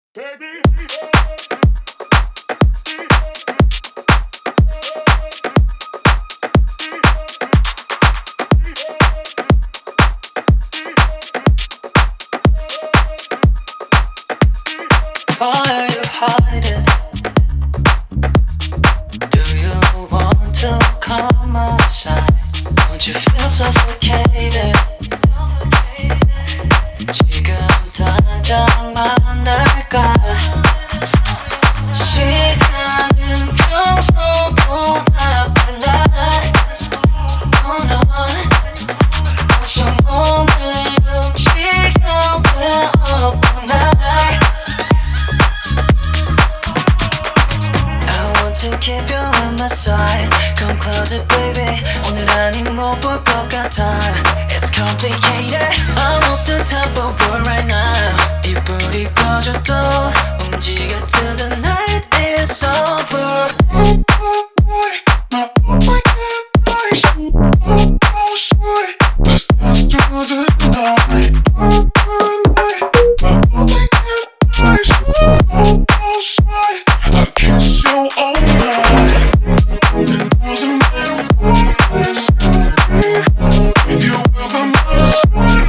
Why are you hiding? Do you want to come outside? Don't you feel suffocated? 지금 당장 만날까? 시간은 평소보다 빨라. Oh no. 어서 몸을 움직여. We're up all night. To keep you on my side. Come closer baby. 오늘 아님 못 볼 것 같아. It's complicated. I'm off the top of the world right now. 이 불이 꺼져도 움직여 till the night is over. Let's dance through the night. I kiss you all night. It doesn't matter what they say. You will come outside.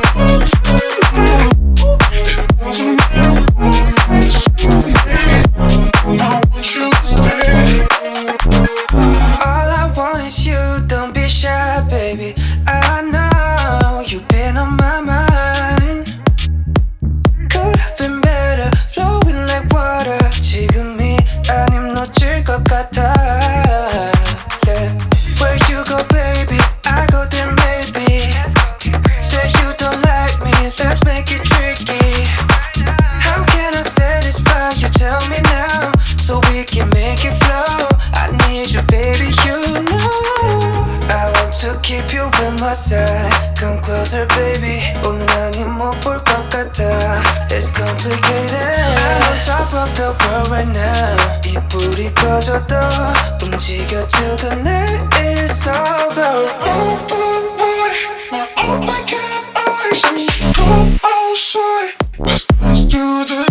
It doesn't matter what they say. I want you to stay. All I want is you, don't be shy, baby. I know you've been on my mind. Could have been better, flowing like water. 지금이 아님 놓칠 것 같아. Yeah. Where you go, baby, I go there, maybe. Say you don't like me, let's make it tricky. How can I satisfy you? Tell me now, so we can make it flow. I need you, baby, you know. I want to keep you by my side. Come closer, baby. 오늘 아님 못 볼 것 같아. It's complicated. I'm on top of the world right now. 이 불이 꺼져도 움직여 till the night is over. Off the light, my open eyes. Come outside. Let's dance through the